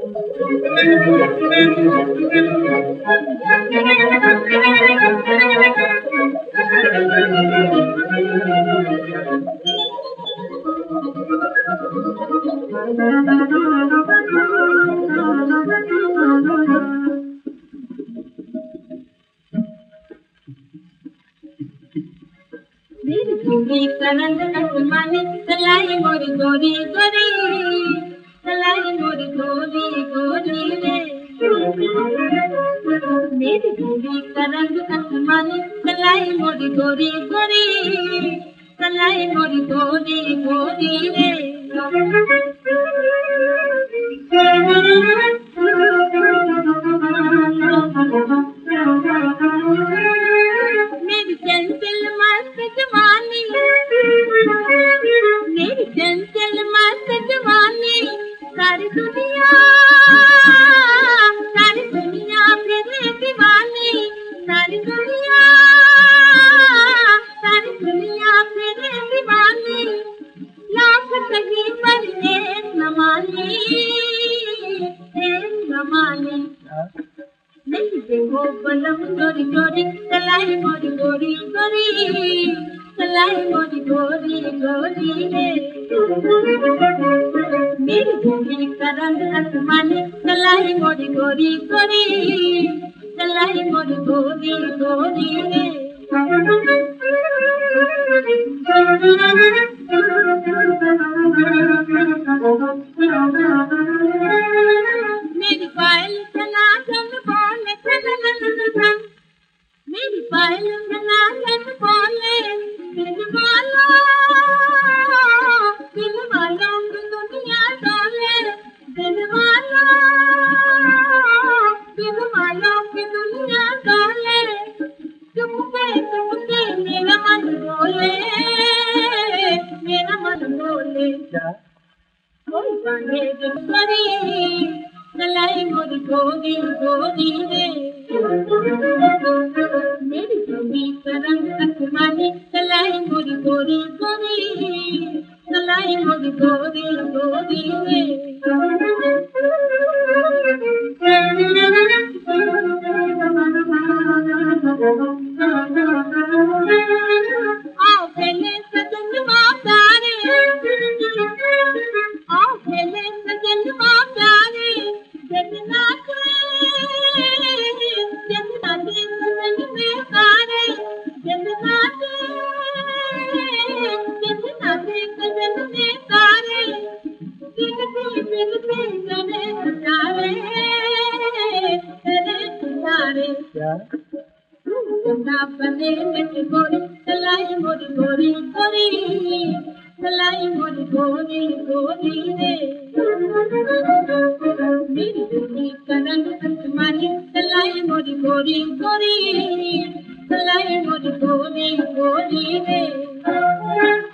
मेरी चूड़ी करंद आसमानी सलाई मोरी गोरी गोरी सलाई मोरी गोरी गोरी रे मेरी चूड़ी करंद आसमानी सलाई मोरी गोरी गोरी सलाई मोरी गोरी गोरी रे मेरी चंचल मस्त जवानी मेरी चंचल मस्त जवानी सारी दुनिया मेरे दीवानी सारी दुनिया मेरे दीवानी लाख कहीं पर एक न मानी नहीं देखो बलम चोरी चोरी सलाई मोरी गोरी गोरी सलाई मोरी गोरी गोरी रे मेरी चूड़ी का रंग आसमानी सलाई मोरी गोरी गोरी सलाई मोरी गोरी गोरी रे मेरी पायल चला चल बोले मेरी पायल चला चल बोले दिल वालों की दुनिया डोले दिल वालों की दुनिया डोले चुपके मेरा मन बोले कोई गाने करी सलाई मोरी गोरी गोरी रे मेरी चूड़ी का रंग आसमानी सलाई मोरी गोरी गोरी सलाई मोरी गोरी गोरी रे आओ खेले सजन प्यारे आओ खेले सजन प्यारे जतना सजन में सारे जतना सजन में सारे मिलते करे तुझारे चंदा बने में गोरी सलाई मोरी गोरी गोरी सलाई मोरी गोरी गोरी रे मेरी चूड़ी का रंग आसमानी सलाई मोरी गोरी गोरी सलाई मोरी गोरी गोरी रे